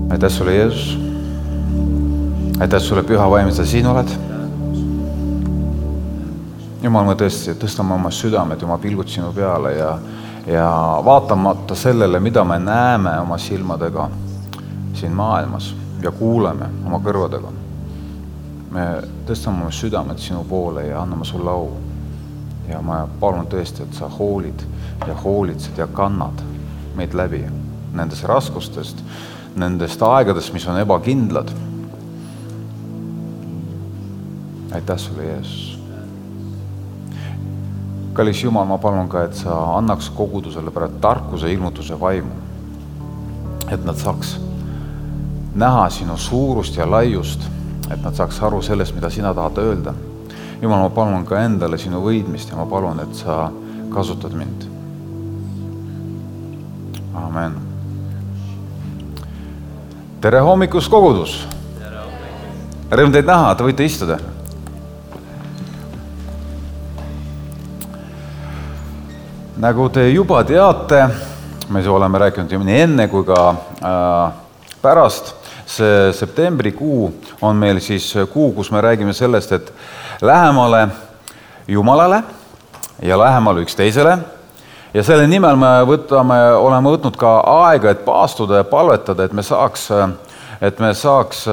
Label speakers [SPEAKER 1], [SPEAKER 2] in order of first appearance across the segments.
[SPEAKER 1] Aitäh sulle, Jeesus. Aitäh sulle, Püha Vaim, sa siin oled. Jumal, me tõstame oma südamed, oma pilgud sinu peale ja vaatamata sellele, mida me näeme oma silmadega siin maailmas ja kuuleme oma kõrvadega. Me tõstame oma südamed sinu poole ja anname sulle au. Ja ma palun tõesti, et sa hoolid ja hoolitsed ja kannad meid läbi nendest raskustest, nendest aegadest, mis on ebakindlad. Aitäh sulle, Jeesus. Kallis Jumal, ma palun ka, et sa annaks kogudusele pärast tarkuse ilmutuse vaimu, et nad saaks näha sinu suurust ja laiust, et nad saaks aru sellest, mida sina tahad öelda. Jumal, ma palun ka endale sinu võidmist ja ma palun, et sa kasutad mind. Amen. Tere hommikust, kogudus! Rõõm teid näha, te võite istuda. Nagu te juba teate, me oleme rääkinud nii enne kui ka pärast, see septembrikuu on meil siis kuu, kus me räägime sellest, et lähemale Jumalale ja lähemale üksteisele. Ja selle nimel me oleme võtnud ka aega, et paastuda ja palvetada, et me saaks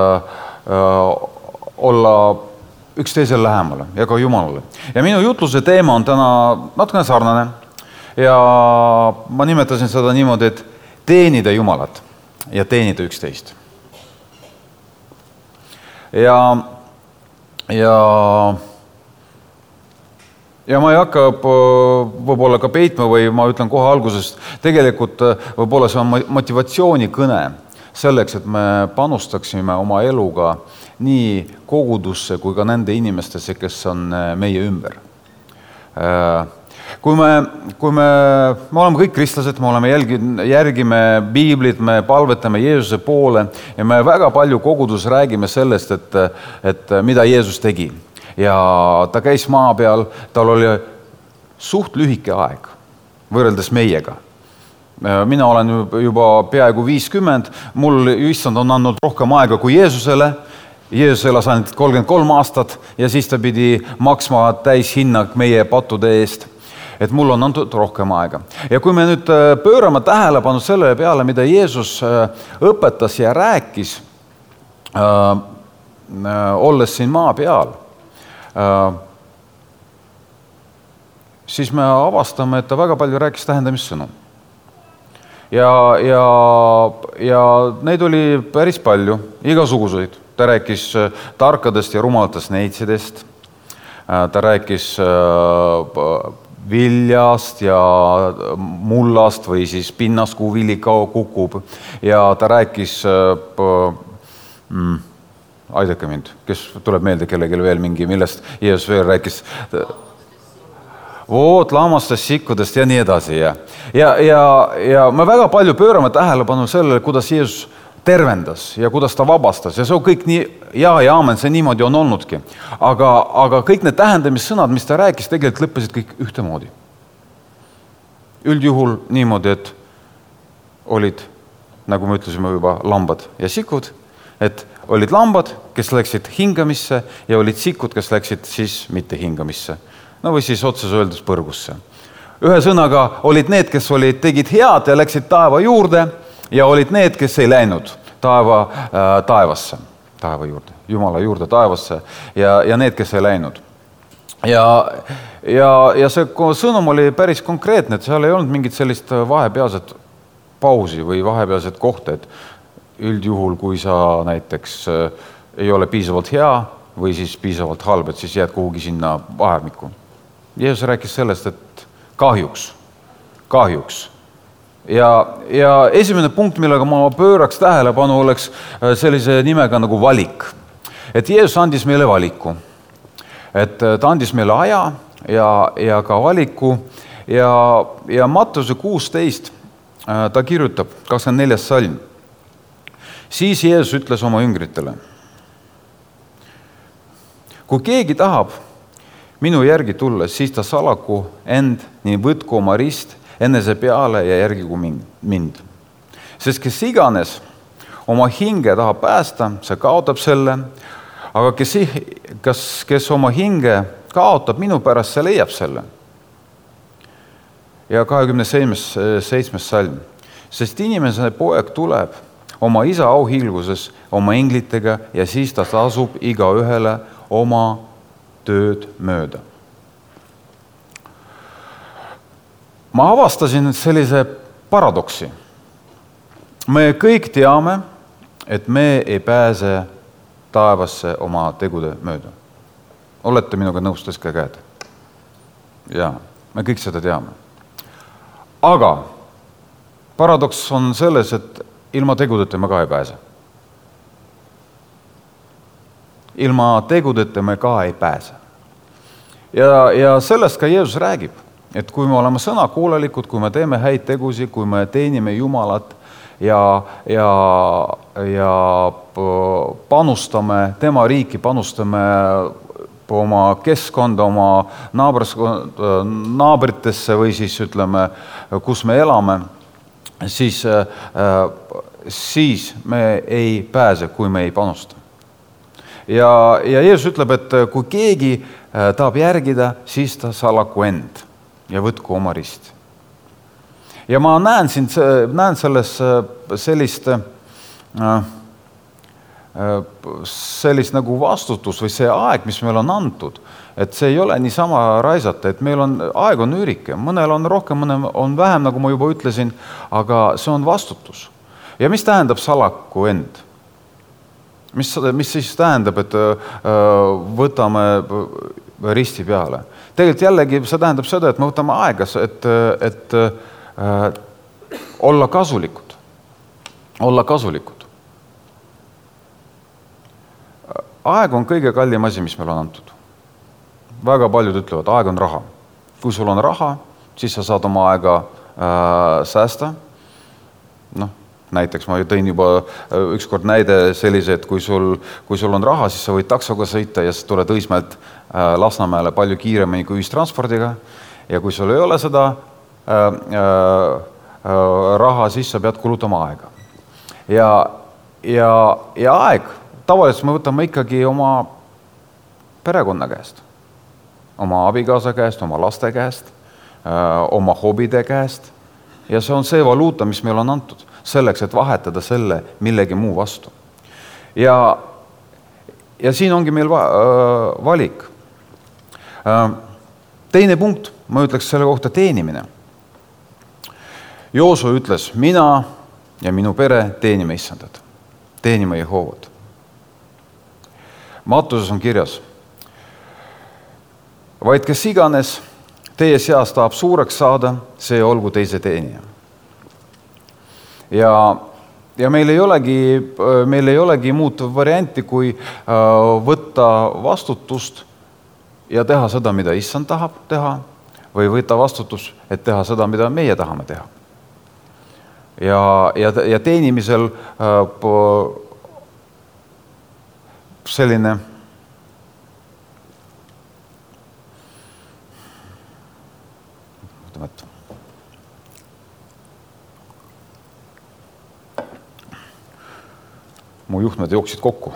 [SPEAKER 1] olla üksteisele lähemale ja ka Jumalale. Ja minu jutluse teema on täna natukene sarnane ja ma nimetasin seda niimoodi, et teenida Jumalat ja teenida üksteist. Ja ma ei hakka võib-olla ka peitma või ma ütlen kohe algusest, tegelikult võib-olla see on motivatsioonikõne selleks, et me panustaksime oma eluga nii kogudusse kui ka nende inimestesse, kes on meie ümber. Kui me oleme kõik kristlased, me järgime Piiblit, me palvetame Jeesuse poole ja me väga palju kogudus räägime sellest, et mida Jeesus tegi. Ja ta käis maa peal, tal oli suht lühike aeg võrreldes meiega. Mina olen juba peaaegu 50, mul issand on andnud rohkem aega kui Jeesusele. Jeesus elas ainult 33 aastat ja siis ta pidi maksma täis hinna meie pattude eest. Et mul on antud rohkem aega. Ja kui me nüüd pöörame tähelepanu sellele peale, mida Jeesus õpetas ja rääkis, olles siin maa peal, siis me avastame, et ta väga palju rääkis tähendamissõnu. Ja neid oli päris palju, igasuguseid. Ta rääkis tarkadest ja rumalatest neitsidest, ta rääkis viljast ja mullast või siis pinnast, kuhu vili kukub. Ja ta rääkis, aidake mind, kes tuleb meelde kellelgi veel mingi, millest Jeesus veel rääkis, lammastest, sikkudest ja nii edasi. Ja me väga palju pöörame tähelepanu sellele, kuidas Jeesus tervendas ja kuidas ta vabastas. Ja see on kõik nii, ja aamen, see niimoodi on olnudki. Aga kõik need tähendamissõnad, mis ta rääkis, tegelikult lõppesid kõik ühtemoodi. Üldjuhul niimoodi, et olid, nagu me ütlesime juba, lambad ja sikud, et olid lambad, kes läksid hingamisse ja olid sikud, kes läksid siis mitte hingamisse. No või siis otsas öeldes põrgusse. Ühe sõnaga olid need, kes tegid head ja läksid taeva juurde ja olid need, kes ei läinud taevasse, taeva juurde, Jumala juurde taevasse ja need, kes ei läinud. Ja see sõnum oli päris konkreetne, et seal ei olnud mingit sellist vahepealset pausi või vahepealset kohta, et üldjuhul, kui sa näiteks ei ole piisavalt hea või siis piisavalt halb, et siis jääd kuhugi sinna vahemikku. Jeesus rääkis sellest, et kahjuks. Ja esimene punkt, millega ma pööraks tähelepanu, oleks sellise nimega nagu valik. Et Jeesus andis meile valiku. Et ta andis meile aja ja ka valiku. Ja Mattuse 16 ta kirjutab, 24. salm. Siis Jeesus ütles oma jüngritele. Kui keegi tahab minu järgi tulla, siis ta salaku end, nii võtku oma rist enese peale ja järgigu mind. Sest kes iganes oma hinge tahab päästa, see kaotab selle, aga kes oma hinge kaotab minu pärast, see leiab selle. Ja 27. salm. Sest inimese poeg tuleb oma isa auhiilguses oma englitega ja siis ta tasub iga ühele oma tööd mööda. Ma avastasin sellise paradoksi. Me kõik teame, et me ei pääse taevasse oma tegude mööda. Olete minuga nõus, tõstke käed? Jaa, me kõik seda teame. Aga paradoks on selles, et ilma tegudeta me ka ei pääse. Ilma tegudeta me ka ei pääse. Ja sellest ka Jeesus räägib, et kui me oleme sõnakuulelikud, kui me teeme häid tegusi, kui me teenime Jumalat ja panustame tema riiki, panustame oma keskkonda, oma naabritesse või siis ütleme, kus me elame, siis me ei pääse, kui me ei panusta. Ja Jeesus ütleb, et kui keegi tahab järgida, siis ta salaku end ja võtku oma rist. Ja ma näen selles sellist nagu vastutus või see aeg, mis meil on antud, et see ei ole niisama raisata, et meil aeg on üürike, mõnel on rohkem, mõnel on vähem, nagu ma juba ütlesin, aga see on vastutus. Ja mis tähendab salaku end? Mis siis tähendab, et võtame risti peale? Tegelikult jällegi see tähendab seda, et me võtame aega, et olla kasulikud. Olla kasulikud. Aeg on kõige kallim asi, mis meil on antud. Väga paljud ütlevad, aeg on raha. Kui sul on raha, siis sa saad oma aega säästa. Näiteks ma tõin juba ükskord näide sellise, et kui sul on raha, siis sa võid taksoga sõita ja sa tuled Õismäelt Lasnamäele palju kiiremini kui ühistranspordiga. Ja kui sul ei ole seda raha, siis sa pead kulutama aega. Ja aeg, tavaliselt me võtame ikkagi oma perekonna käest, oma abikaasa käest, oma laste käest, oma hobide käest. Ja see on see valuuta, mis meil on antud, selleks, et vahetada selle millegi muu vastu. Ja siin ongi meil valik. Teine punkt, ma ütleks selle kohta teenimine. Joosu ütles, mina ja minu pere teenime Issandat, teenime Jehoovat. Mattuses on kirjas, vaid kes iganes teie seas tahab suureks saada, see olgu teise teenija. Ja meil ei olegi muud varianti, kui võtta vastutust ja teha seda, mida Issand tahab teha, või võtta vastutus, et teha seda, mida meie tahame teha. Ja teenimisel selline mu juhtmed jooksid kokku.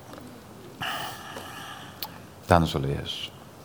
[SPEAKER 1] Tänu sulle, Jeesus.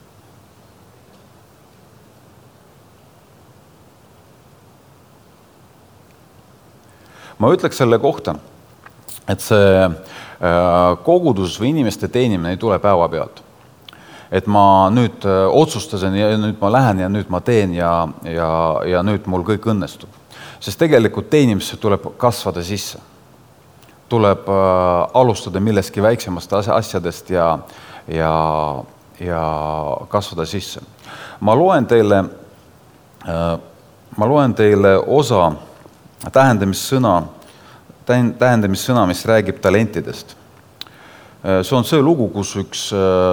[SPEAKER 1] Ma ütleks selle kohta, et see kogudus või inimeste teenimine ei tule päeva pealt. Et ma nüüd otsustasin ja nüüd ma lähen ja nüüd ma teen ja nüüd mul kõik õnnestub. Sest tegelikult teenimisse tuleb kasvada sisse. Tuleb alustada millestki väiksemast asjadest ja kasvada sisse. Ma loen teile osa tähendamissõna, mis räägib talentidest. See on see lugu, kus üks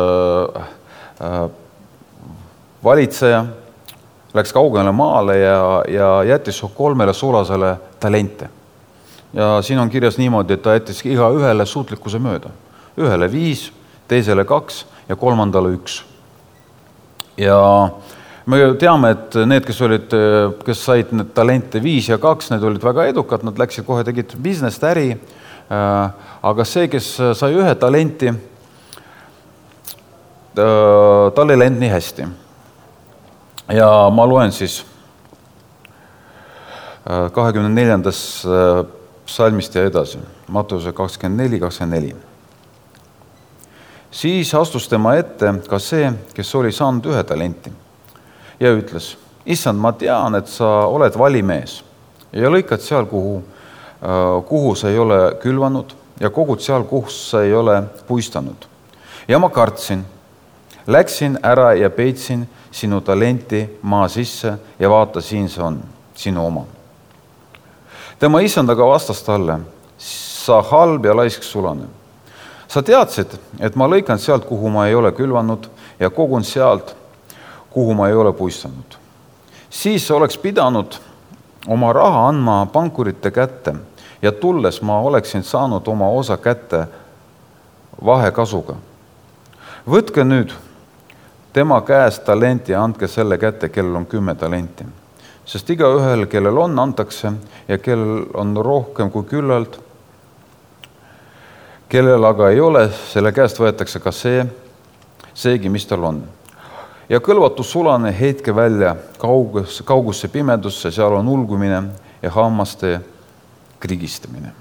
[SPEAKER 1] valitseja läks kaugele maale ja jättis 3 sulasele talente. Ja siin on kirjas niimoodi, et ta jättis iga ühele suutlikkuse mööda. Ühele 5, teisele 2 ja 3. 1. Ja me teame, et need, kes said need talente 5 ja 2, need olid väga edukad, nad läksid kohe, tegid business, äri, aga see, kes sai 1 talenti, tal ei läinud nii hästi. Ja ma loen siis 24. salmist ja edasi, Matteuse 24. Siis astus tema ette ka see, kes oli saanud 1 talenti ja ütles, Issand, ma tean, et sa oled valimees ja lõikad seal, kuhu sa ei ole külvanud ja kogud seal, kus sa ei ole puistanud. Ja ma kartsin, läksin ära ja peitsin sinu talenti maa sisse ja vaata, siin see on, sinu oma. Tema issand aga vastas talle, sa halb ja laisk sulane. Sa teadsid, et ma lõikan sealt, kuhu ma ei ole külvanud ja kogun sealt, kuhu ma ei ole puistanud. Siis oleks pidanud oma raha andma pankurite kätte ja tulles ma oleksin saanud oma osa kätte vahekasuga. Võtke nüüd tema käest talenti ja andke selle kätte, kellel on 10 talenti. Sest igaühel, kellel on, antakse ja kellel on rohkem kui küllalt, kellel aga ei ole, selle käest võetakse ka seegi, mis tal on. Ja kõlvatus sulane heitke välja kaugusse pimedusse, seal on ulgumine ja hammaste krigistamine.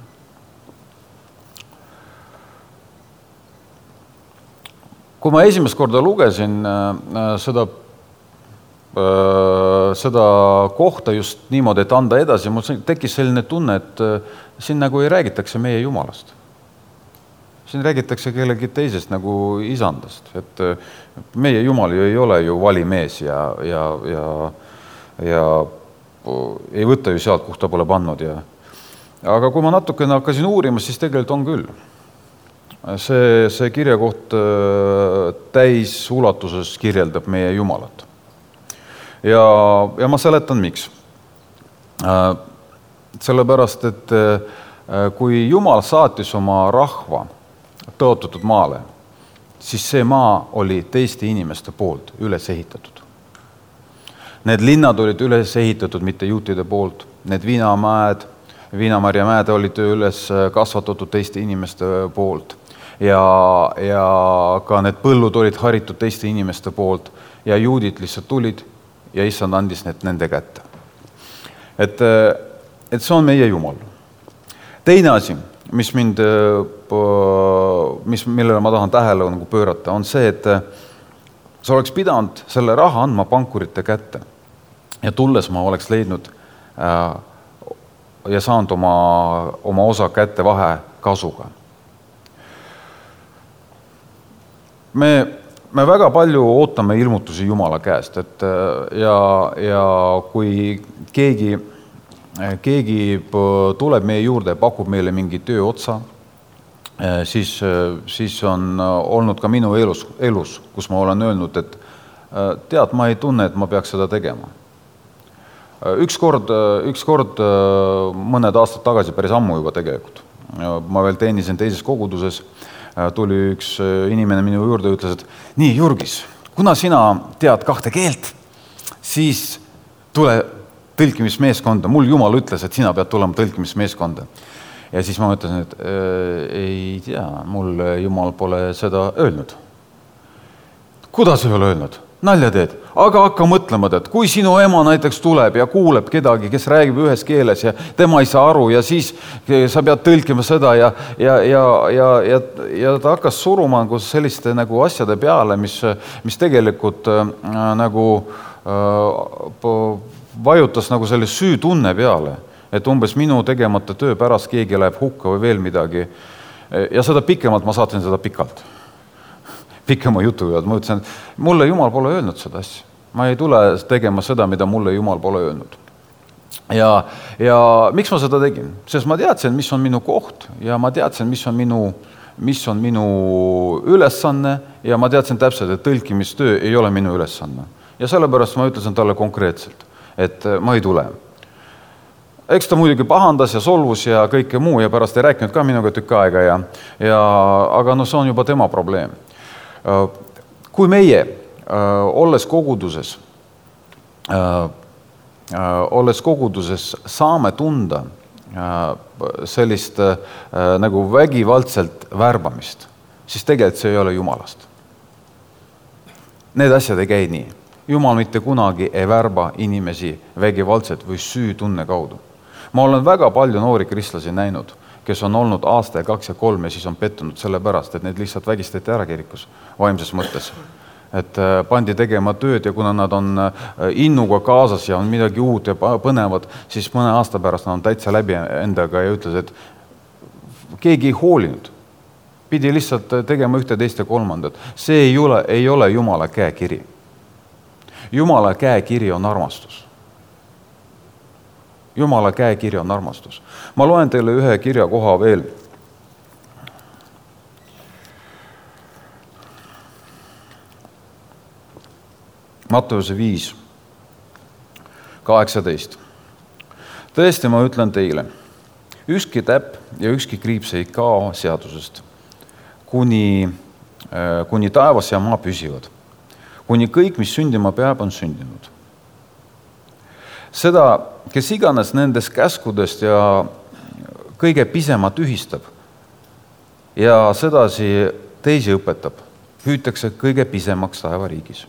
[SPEAKER 1] Kui ma esimest korda lugesin seda kohta just niimoodi, et anda edasi, mul tekkis selline tunne, et siin nagu ei räägitakse meie Jumalast. Siin räägitakse kellegi teisest nagu isandast, et meie Jumal ju ei ole ju valimees ja ei võta ju sealt, kuhu ta pole pannud. Aga kui ma natukene hakkasin uurima, siis tegelikult on küll. See kirjakoht täis ulatuses kirjeldab meie Jumalat. Ja ma seletan, miks. Sellepärast, et kui Jumal saatis oma rahva tõotatud maale, siis see maa oli teiste inimeste poolt üles ehitatud. Need linnad olid üles ehitatud mitte juutide poolt, need Viinamarja mäed olid üles kasvatatud teiste inimeste poolt ja ka need põllud olid haritud teiste inimeste poolt ja juudid lihtsalt tulid ja issand andis need nende kätte. Et see on meie Jumal. Teine asi, millele ma tahan tähelepanu pöörata, on see, et sa oleks pidanud selle raha andma pankurite kätte ja tulles ma oleks leidnud ja saanud oma osa kätte vahekasuga. Me väga palju ootame ilmutusi Jumala käest, ja kui keegi tuleb meie juurde ja pakub meile mingi töö otsa, siis on olnud ka minu elus, kus ma olen öelnud, et tead, ma ei tunne, et ma peaks seda tegema. Ükskord mõned aastad tagasi, päris ammu juba tegelikult, ma veel teenisin teises koguduses, tuli üks inimene minu juurde ja ütles, et nii, Jurgis, kuna sina tead 2 keelt, siis tule tõlkimismeeskonda. Mul Jumal ütles, et sina pead tulema tõlkimismeeskonda. Ja siis ma mõtlesin, et ei tea, mul Jumal pole seda öelnud. Kuidas ei ole öelnud? Nalja teed. Aga hakka mõtlema, et kui sinu ema näiteks tuleb ja kuuleb kedagi, kes räägib ühes keeles ja tema ei saa aru ja siis sa pead tõlkima seda ja ta hakkas suruma selliste nagu asjade peale, mis tegelikult nagu vajutas nagu selle süütunne peale, et umbes minu tegemata töö pärast keegi läheb hukka või veel midagi. Ja seda pikemalt ma saatsin seda pikema jutu ja ma ütlesin, et mulle Jumal pole öelnud seda asja. Ma ei tule tegema seda, mida mulle Jumal pole öelnud. Ja miks ma seda tegin? Sest ma teadsin, mis on minu koht ja ma teadsin, mis on minu ülesanne ja ma teadsin täpselt, et tõlkimistöö ei ole minu ülesanne. Ja sellepärast ma ütlesin talle konkreetselt, et ma ei tule. Eks ta muidugi pahandas ja solvus ja kõike muu ja pärast ei rääkinud ka minuga tükk aega, aga no see on juba tema probleem. Kui meie, olles koguduses saame tunda sellist nagu vägivaldselt värbamist, siis tegelikult see ei ole Jumalast. Need asjad ei käi nii. Jumal mitte kunagi ei värba inimesi vägivaldselt või süütunne kaudu. Ma olen väga palju noori kristlasi näinud, kes on olnud aasta ja 2 ja 3 ja siis on pettunud selle pärast, et need lihtsalt vägistati ära kirikus vaimses mõttes. Et pandi tegema tööd ja kuna nad on innuga kaasas ja on midagi uut ja põnevad, siis mõne aasta pärast nad on täitsa läbi endaga ja ütles, et keegi ei hoolinud. Pidi lihtsalt tegema 1, 2 ja 3. See ei ole Jumala käekiri. Jumala käekiri on armastus. Jumala käekiri on armastus. Ma loen teile ühe kirja koha veel. Matteuse 5, 18. Tõesti, ma ütlen teile, ükski täpp ja ükski kriips ei kao seadusest, kuni taevas ja maa püsivad. Kuni kõik, mis sündima peab, on sündinud. Seda, kes iganes nendest käskudest ja kõige pisema tühistab ja sedasi teisi õpetab, hüütakse kõige pisemaks taevariigis.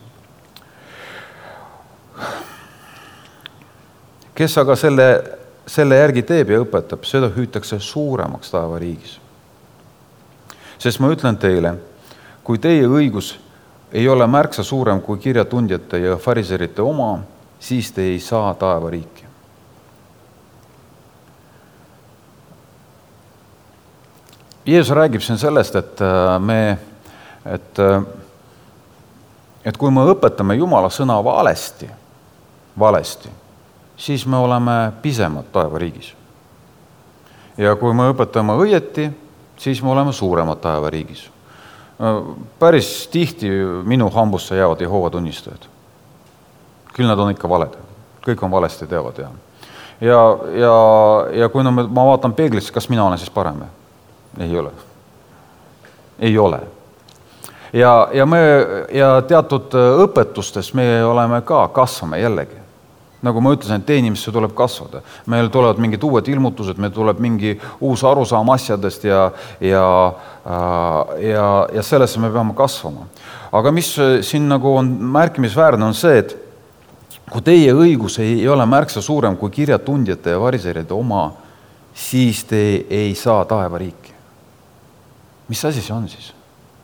[SPEAKER 1] Kes aga selle järgi teeb ja õpetab, seda hüütakse suuremaks taevariigis. Sest ma ütlen teile, kui teie õigus ei ole märksa suurem kui kirjatundjate ja fariserite oma, siis te ei saa taevariiki. Jeesus räägib siin sellest, et kui me õpetame Jumala sõna valesti, siis me oleme pisemad taevariigis. Ja kui me õpetame õieti, siis me oleme suuremad taevariigis. Päris tihti minu hambusse jäävad Jehoova tunnistajad. Küll nad on ikka valed. Kõik on valesti teavad. Ja kui ma vaatan peeglisse, kas mina olen siis parem? Ei ole. Ei ole. Ja teatud õpetustes me oleme ka kasvame jällegi. Nagu ma ütlesin, et teenimisse tuleb kasvada. Meil tulevad mingid uued ilmutused, meil tuleb mingi uus arusaam asjadest ja sellesse me peame kasvama. Aga mis siin nagu on märkimisväärne on see, et kui teie õigus ei ole märksa suurem kui kirjatundjate ja variseride oma, siis te ei saa taevariiki. Mis asi see on siis?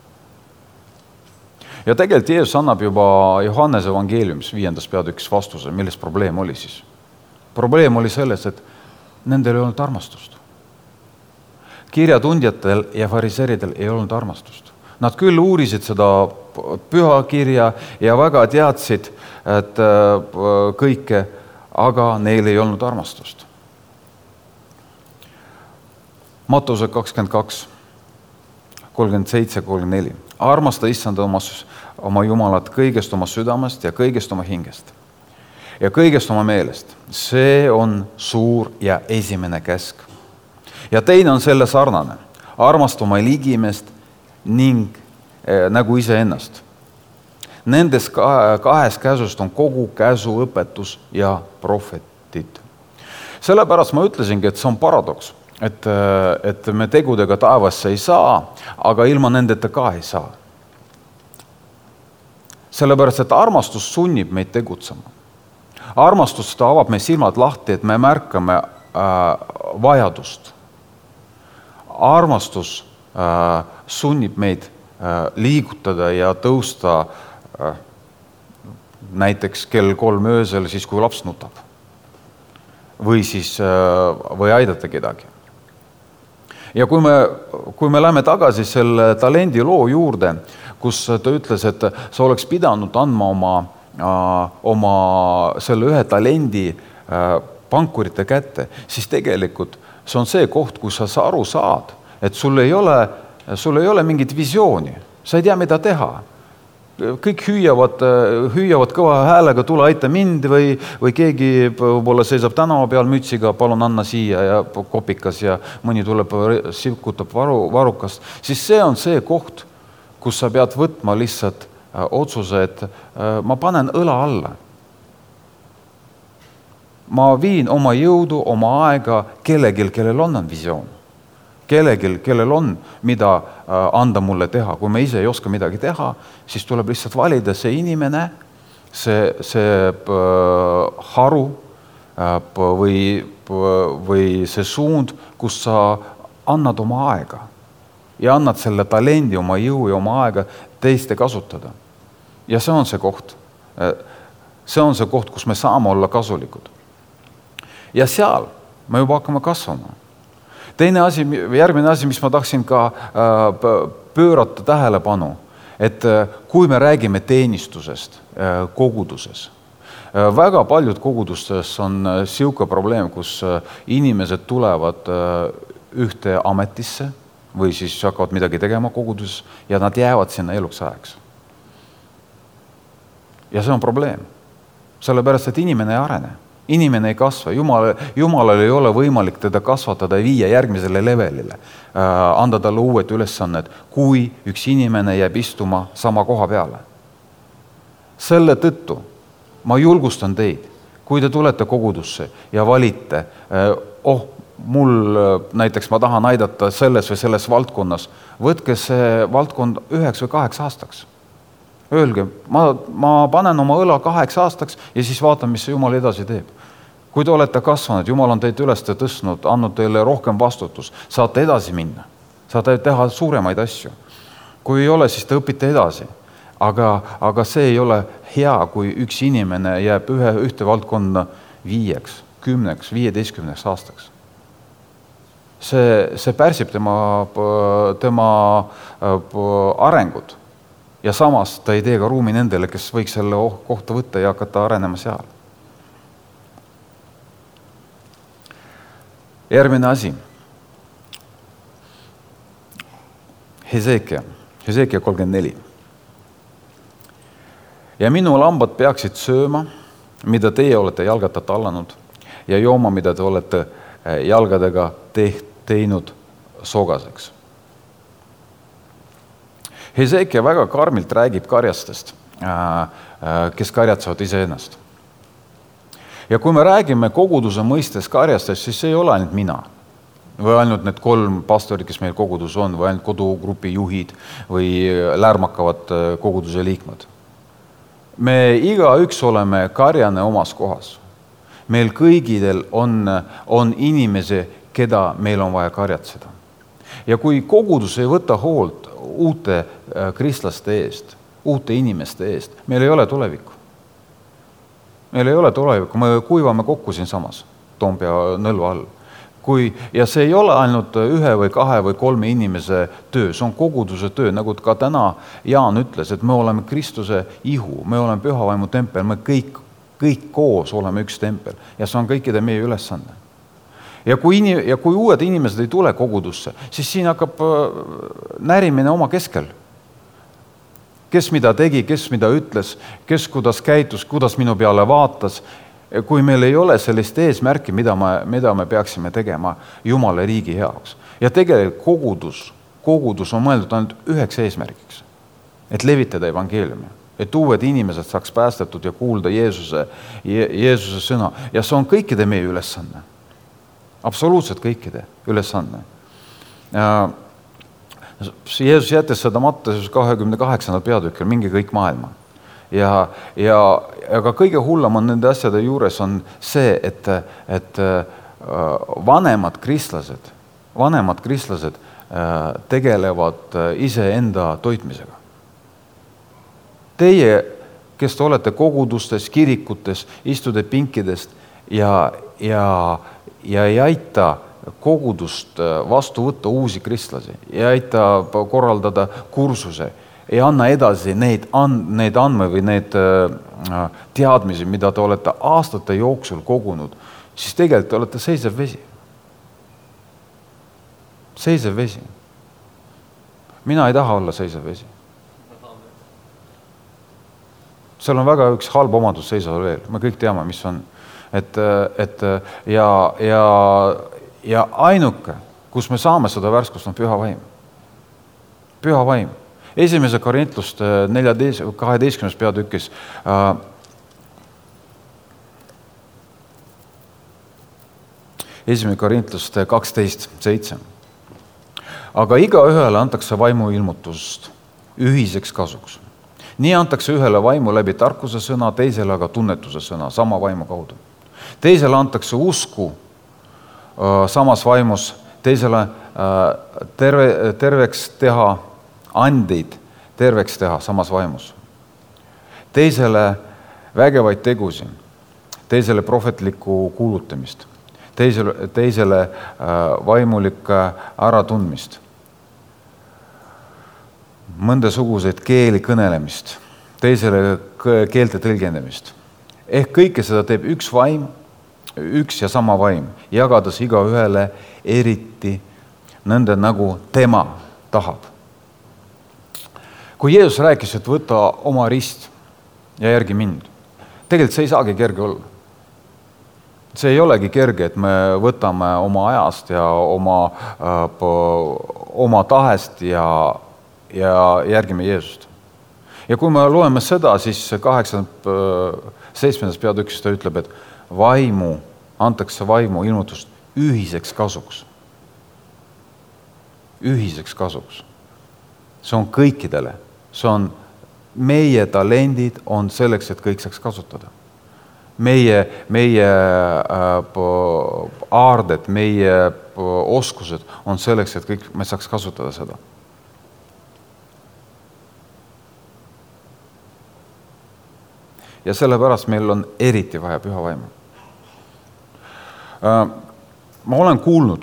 [SPEAKER 1] Ja tegelikult Jeesus annab juba Johannese evangeeliumis 5. peatükis vastuse, milles probleem oli siis. Probleem oli selles, et nendel ei olnud armastust. Kirjatundjatel ja fariseridel ei olnud armastust. Nad küll uurisid seda pühakirja ja väga teadsid et kõike, aga neil ei olnud armastust. Matteuse 22, 37, 34. Armasta issanda oma Jumalat kõigest oma südamest ja kõigest oma hingest ja kõigest oma meelest. See on suur ja esimene käsk. Ja teine on selle sarnane. Armasta oma ligimest ning nagu iseennast. Nendes 2 käsust on kogu käsuõpetus ja prohvetid. Sellepärast ma ütlesingi, et see on paradoks. Et me tegudega taevasse ei saa, aga ilma nendeta ka ei saa. Sellepärast, et armastus sunnib meid tegutsema. Armastus avab meie silmad lahti, et me märkame vajadust. Armastus sunnib meid liigutada ja tõusta näiteks kell 3 öösel, siis kui laps nutab. Või aidata kedagi. Ja kui me läheme tagasi selle talendi loo juurde, kus ta ütles, et sa oleks pidanud andma oma selle 1 talendi pankurite kätte, siis tegelikult see on see koht, kus sa aru saad, et sul ei ole mingit visiooni. Sa ei tea, mida teha. Kõik hüüavad kõva häälega, tule aita mind või keegi võib-olla seisab tänava peal mütsiga, palun anna siia ja kopikas ja mõni tuleb, sikutab varukast. Siis see on see koht, kus sa pead võtma lihtsalt otsuse, et ma panen õla alla. ma viin oma jõudu, oma aega kellel on visioon. Kellel on, mida anda mulle teha. Kui me ise ei oska midagi teha, siis tuleb lihtsalt valida see inimene, see haru või see suund, kus sa annad oma aega ja annad selle talendi, oma jõu ja oma aega teiste kasutada. Ja see on see koht. See on see koht, kus me saame olla kasulikud. Ja seal me juba hakkame kasvama. Järgmine asi, mis ma tahtsin ka pöörata tähelepanu, et kui me räägime teenistusest koguduses, väga paljud kogudustes on siuke probleem, kus inimesed tulevad ühte ametisse või siis hakkavad midagi tegema koguduses ja nad jäävad sinna eluks ajaks. Ja see on probleem. Sellepärast, et inimene ei arene. Inimene ei kasva. Jumalal ei ole võimalik teda kasvatada ja viia järgmisele levelile. Anda talle uued ülesanned, kui üks inimene jääb istuma sama koha peale. Selle tõttu ma julgustan teid, kui te tulete kogudusse ja valite, mul näiteks ma tahan aidata selles või selles valdkonnas, võtke see valdkond 9 või 8 aastaks. Öelge, ma panen oma õla 8 aastaks ja siis vaatan, mis see Jumal edasi teeb. Kui te olete kasvanud, Jumal on teid üles tõstnud, andnud teile rohkem vastutus, saate edasi minna, saate teha suuremaid asju. Kui ei ole, siis te õpite edasi. Aga see ei ole hea, kui üks inimene jääb ühte valdkonda 5, 10, 15 aastaks. See pärsib tema arengut ja samas ta ei tee ka ruumi nendele, kes võiks selle kohta võtta ja hakata arenema seal. Järgmine asi. Hesekia 34. Ja minu lambad peaksid sööma, mida teie olete jalgata tallanud ja jooma, mida te olete jalgadega teinud sogaseks. Hesekia väga karmilt räägib karjastest, kes karjatsevad iseennast. Ja kui me räägime koguduse mõistes karjastest, siis ei ole ainult mina või ainult need 3 pastorid, kes meil kogudus on, või ainult kodugrupi juhid või lärmakavad koguduse liikmed. Me igaüks oleme karjane omas kohas. Meil kõigidel on inimesi, keda meil on vaja karjatseda. Ja kui kogudus ei võta hoolt uute kristlaste eest, uute inimeste eest, meil ei ole tulevikku. Meil ei ole tulevikku, me kuivame kokku siin samas Toompea nõlva all. Ja see ei ole ainult 1 või 2 või 3 inimese töö, see on koguduse töö, nagu ka täna Jaan ütles, et me oleme Kristuse ihu, me oleme pühavaimu tempel, me kõik koos oleme üks tempel ja see on kõikide meie ülesanne. Ja kui uued inimesed ei tule kogudusse, siis siin hakkab närimine oma keskel. Kes mida tegi, kes mida ütles, kes kuidas käitus, kuidas minu peale vaatas. Kui meil ei ole sellist eesmärki, mida me peaksime tegema Jumala riigi heaks. Ja tegelikult kogudus on mõeldud ainult 1 eesmärgiks, et levitada evangeeliumi, et uued inimesed saaks päästetud ja kuulda Jeesuse sõna. Ja see on kõikide meie ülesanne. Absoluutselt kõikide ülesanne. Jeesus jättes seda Matteuse 28. peatükil, mingi kõik maailma. Aga kõige hullem on nende asjade juures on see, et vanemad kristlased tegelevad iseenda toitmisega. Teie, kes te olete kogudustes, kirikutes, istude pinkidest ja ei aita kogudust vastu võtta uusi kristlasi, ei aita korraldada kursuse, ei anna edasi neid andme või neid teadmisi, mida te olete aastate jooksul kogunud, siis tegelikult te olete seisev vesi. Seisev vesi. Mina ei taha olla seisev vesi. Seal on väga üks halb omadus seisaval veel. Me kõik teame, mis on. Ja ainuke, kus me saame seda värskust, on püha vaim. Püha vaim. 1. Korintluste 12. peatükis 1. Korintlaste 12:7. Aga igaühele antakse vaimu ilmutust ühiseks kasuks. Nii antakse ühele vaimu läbi tarkuse sõna, teisele aga tunnetuse sõna, sama vaimu kaudu. Teisele antakse usku samas vaimus, teisele terveks teha, andeid terveks teha samas vaimus. Teisele vägevaid tegusi, teisele prohvetlikku kuulutamist, teisele vaimulike äratundmist, mõndesuguseid keeli kõnelemist, teisele keelte tõlgendamist. Ehk kõike seda teeb üks vaim, üks ja sama vaim, jagades igaühele eriti nõnda, nagu tema tahab. Kui Jeesus rääkis, et võta oma rist ja järgi mind, tegelikult see ei saagi kerge olla. See ei olegi kerge, et me võtame oma ajast ja oma tahest ja järgime Jeesust. Ja kui me loeme seda, siis 7. peatükis ta ütleb, et antakse vaimu ilmutust ühiseks kasuks. Ühiseks kasuks. See on kõikidele. See on meie talendid on selleks, et kõik saaks kasutada. Meie aarded, meie oskused on selleks, et kõik me saaks kasutada seda. Ja sellepärast meil on eriti vaja püha vaimu. Ma olen kuulnud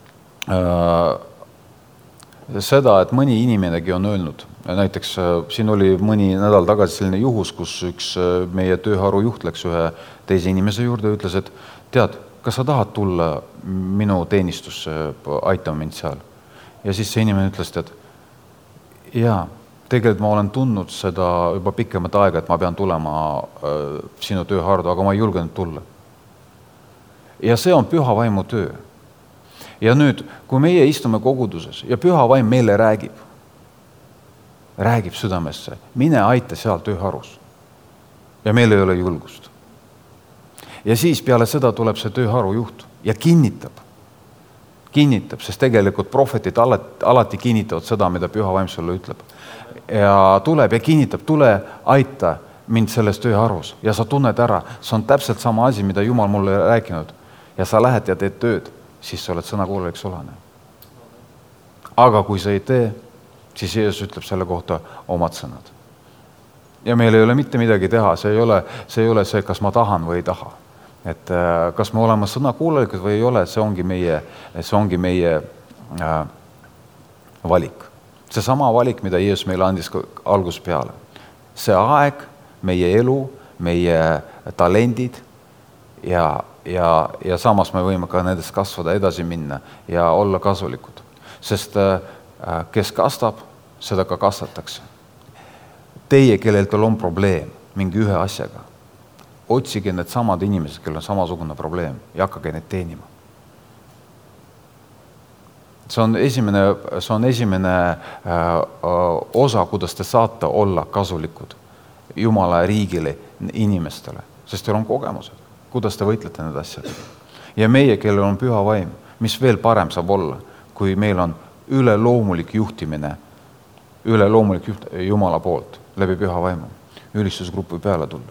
[SPEAKER 1] seda, et mõni inimenegi on öelnud, näiteks siin oli mõni nädal tagasi selline juhus, kus üks meie tööharu juht läks ühe teise inimese juurde ja ütles, et tead, kas sa tahad tulla minu teenistusse, aitama mind seal? Ja siis see inimene ütles, et jaa, tegelikult ma olen tundnud seda juba pikemat aega, et ma pean tulema sinu tööhardu, aga ma ei julgenud tulla. Ja see on püha vaimu töö. Ja nüüd, kui meie istume koguduses ja püha vaim meile räägib südamesse, mine aita seal tööharus. Ja meil ei ole julgust. Ja siis peale seda tuleb see tööharu juht ja kinnitab, sest tegelikult prohvetid alati kinnitavad seda, mida püha vaim sulle ütleb. Ja tuleb ja kinnitab, tule aita mind selles tööharus ja sa tunned ära, see on täpselt sama asi, mida Jumal mulle rääkinud ja sa lähed ja teed tööd, siis sa oled sõnakuulelik sulane. Aga kui sa ei tee, siis Jeesus ütleb selle kohta omad sõnad. Ja meil ei ole mitte midagi teha, see ei ole see, kas ma tahan või ei taha. Et kas me oleme sõnakuulelikud või ei ole, see ongi meie valik. See sama valik, mida Jeesus meile andis algusest peale. See aeg, meie elu, meie talendid ja samas me võime ka nendest kasvada, edasi minna ja olla kasulikud. Sest kes kastab, seda ka kastatakse. Teie, kellel on probleem mingi ühe asjaga, otsige need samad inimesed, kellel on samasugune probleem ja hakkage neid teenima. See on esimene osa, kuidas te saate olla kasulikud Jumala riigile, inimestele, sest teil on kogemused, kuidas te võitlete need asjad. Ja meie, kellel on püha vaim, mis veel parem saab olla, kui meil on üleloomulik juhtimine, Jumala poolt läbi püha vaimu, ülistusgrupi peale tulla.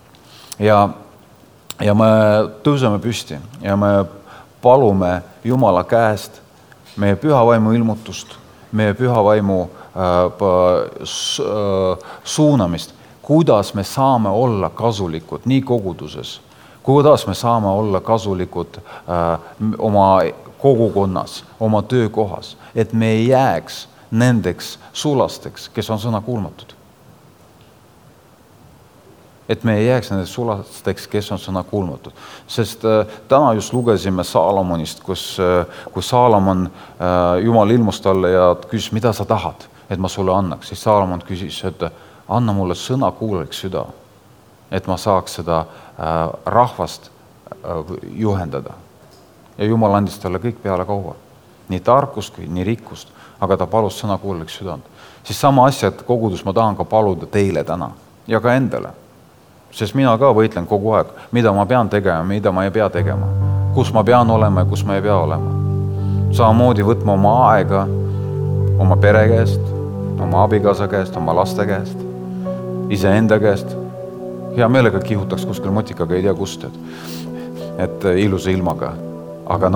[SPEAKER 1] Ja me tõuseme püsti ja me palume Jumala käest meie püha vaimu ilmutust, meie püha vaimu suunamist, kuidas me saame olla kasulikud nii koguduses, kuidas me saame olla kasulikud oma kogukonnas, oma töökohas, et me ei jääks nendeks sulasteks, kes on sõna kuulmatud. Et me ei jääks nendeks sulasteks, kes on sõna kuulmatud. Sest täna just lugesime Saalomonist, kus Saalomon Jumal ilmus talle ja küsis, mida sa tahad, et ma sulle annaks. Siis Saalomon küsis, et anna mulle sõna kuulelik süda, et ma saaks seda rahvast juhendada. Ja Jumal andis talle kõik peale kauba. Nii tarkust kui nii rikkust, aga ta palus sõna kuulelik südant. Siis sama asja, et kogudus ma tahan ka paluda teile täna ja ka endale. Sest mina ka võitlen kogu aeg, mida ma pean tegema, mida ma ei pea tegema. kus ma pean olema ja kus ma ei pea olema. Samamoodi võtma oma aega oma pere käest, oma abikaasa käest, oma laste käest, iseenda käest. Hea meelega kihutaks kuskil motikaga, ei tea kust, et ilusa ilmaga. Aga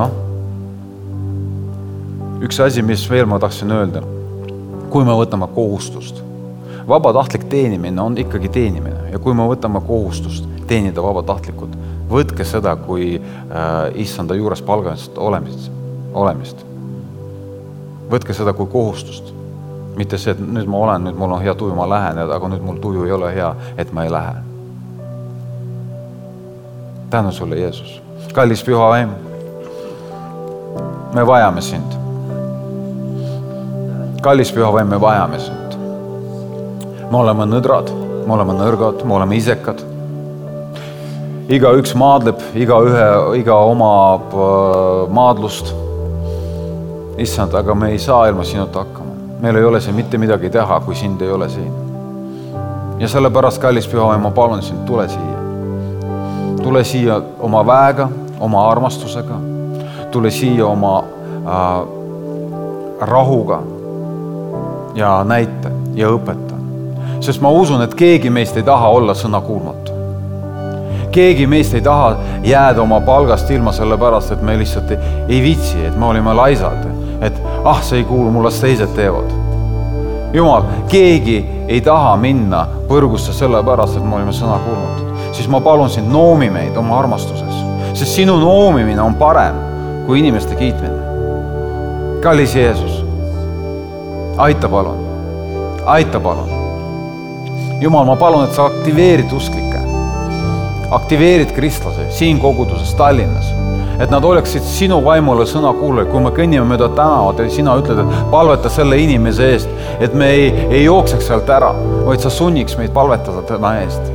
[SPEAKER 1] üks asi, mis veel ma tahtsin öelda, kui me võtame kohustust. Vabatahtlik teenimine on ikkagi teenimine ja kui me võtame kohustust teenida vabatahtlikult, võtke seda kui issanda juures palgalist olemist. Võtke seda kui kohustust. Mitte see, et nüüd ma olen, nüüd mul on hea tuju, ma lähen, aga nüüd mul tuju ei ole hea, et ma ei lähe. Tänu sulle, Jeesus. Kallis püha vaim, me vajame sind. Kallis püha vaim, me vajame sind. Me oleme nõdrad, me oleme nõrgad, me oleme isekad. Iga üks maadleb, iga omab maadlust. Issand, aga me ei saa ilma sinut hakkama. Meil ei ole see mitte midagi teha, kui sind ei ole siin. Ja sellepärast, kallis püha vaim, ma palun sind, tule siia. Tule siia oma väega, oma armastusega. Tule siia oma rahuga ja näite ja õpeta. Sest ma usun, et keegi meist ei taha olla sõna kuulmatu. Keegi meist ei taha jääda oma palgast ilma sellepärast, et me lihtsalt ei vitsi, et me olime laisad, et see ei kuulu, mul las teised teevad. Jumal, keegi ei taha minna põrgusse sellepärast, et me olime sõna kuulmatud. Siis ma palun sind, noomi meid oma armastuses, sest sinu noomimine on parem kui inimeste kiitmine. Kallis Jeesus, aita palun. Jumal, ma palun, et sa aktiveerid usklikke, aktiveerid kristlase siin koguduses Tallinnas, et nad oleksid sinu vaimule sõna kuulajad, kui me kõnnime mööda tänavat ja sina ütled, et palveta selle inimese eest, et me ei jookseks sealt ära, vaid sa sunniks meid palvetada tema eest.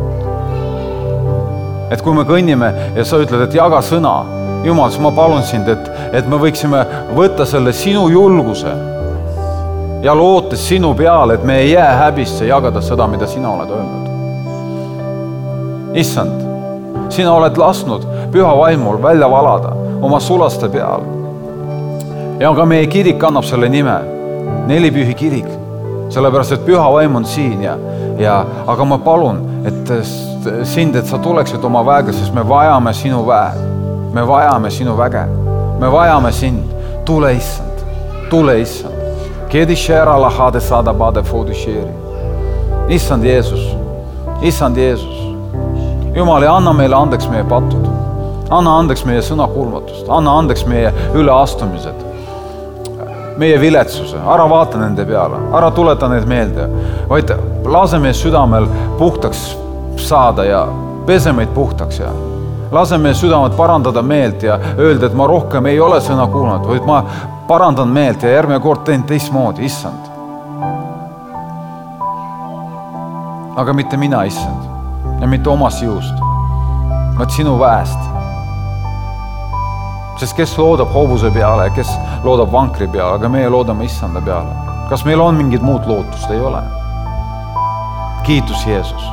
[SPEAKER 1] Et kui me kõnnime ja sa ütled, et jaga sõna, Jumal, siis ma palun sind, et me võiksime võtta selle sinu julguse ja lootes sinu peale, et me ei jää häbisse jagada seda, mida sina oled öelnud. Issand, sina oled lasknud püha vaimul välja valada oma sulaste peal. Ja ka meie kirik annab selle nime, Nelipühi kirik, sellepärast, et püha vaim on siin aga ma palun, et sind, et sa tuleksid oma väega, sest me vajame sinu väe, me vajame sinu väge, me vajame sind, tule issand. Kedishera lahade sada bade fodisheri. Issand Jeesus. Jumal, ja anna meile andeks meie patud. Anna andeks meie sõna kuulmatust. Anna andeks meie üleastumised. Meie viletsuse. Ära vaata nende peale. Ära tuleta neid meelde. Vaid lase meie südamel puhtaks saada ja pese meid puhtaks ja lase meie südamed parandada meelt ja öelda, et ma rohkem ei ole sõna kuulnud, vaid ma parandan meelt ja järgmine kord teen teistmoodi, issand. Aga mitte mina, issand, ja mitte omast jõust, vaid sinu väest. Sest kes loodab hobuse peale ja kes loodab vankri peale, aga meie loodame issanda peale. Kas meil on mingid muud lootust? Ei ole. Kiitus, Jeesus.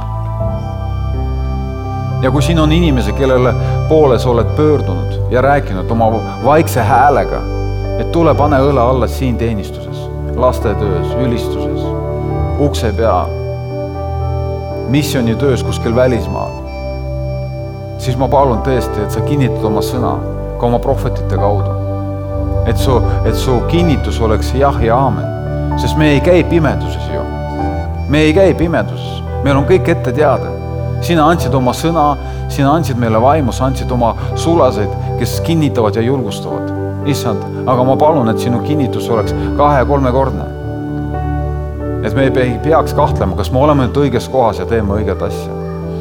[SPEAKER 1] Ja kui siin on inimese, kellele poole sa oled pöördunud ja rääkinud oma vaikse häälega, et tule pane õla alla siin teenistuses, lastetöös, ülistuses, ukse pea, missionitöös kuskil välismaal, siis ma palun tõesti, et sa kinnitad oma sõna ka oma prohvetite kaudu. Et su kinnitus oleks jah ja aamen, sest me ei käi pimeduses ju. Me ei käi pimeduses, meil on kõik ette teada. Sina andsid oma sõna, sina andsid meile vaimu, sa andsid oma sulaseid, kes kinnitavad ja julgustavad. Issand, aga ma palun, et sinu kinnitus oleks 2-3 kordne. Et me ei peaks kahtlema, kas me oleme nüüd õiges kohas ja teeme õiget asja.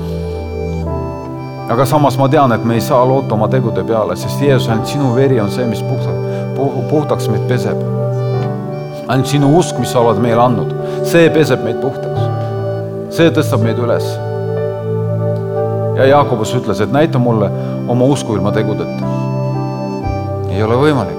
[SPEAKER 1] Aga samas ma tean, et me ei saa loota oma tegude peale, sest Jeesus, ainult sinu veri on see, mis puhtaks meid peseb. Ainult sinu usk, mis sa oled meile andnud, see peseb meid puhtaks. See tõstab meid üles. Ja Jaakobus ütles, et näita mulle oma usku ilma tegudeta. Ei ole võimalik.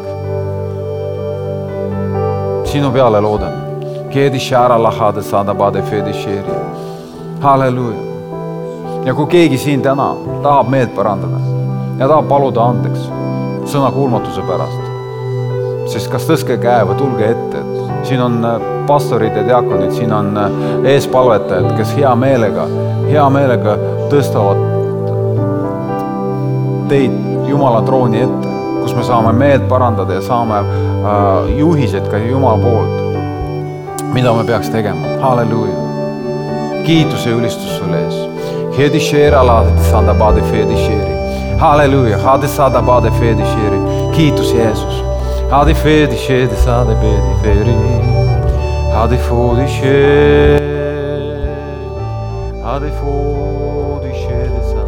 [SPEAKER 1] Sinu peale loodame. Kedishara lahade sada bade fedisheri. Halleluja. Ja kui keegi siin täna tahab meelt parandada, ja tahab paluda andeks sõna kuulmatuse pärast. Sest kas tõstke käe või tulge ette, et siin on pastorid ja diakonid, siin on eespalvetajad, kes hea meelega tõstavad teid Jumala trooni ette, kus me saame meelt parandada ja saame juhised ka Jumala poolt, mida me peaks tegema. Halleluuja. Kiitus ja ülistus sulle ees. Halleluuja. Kiitus Jeesus. Hadi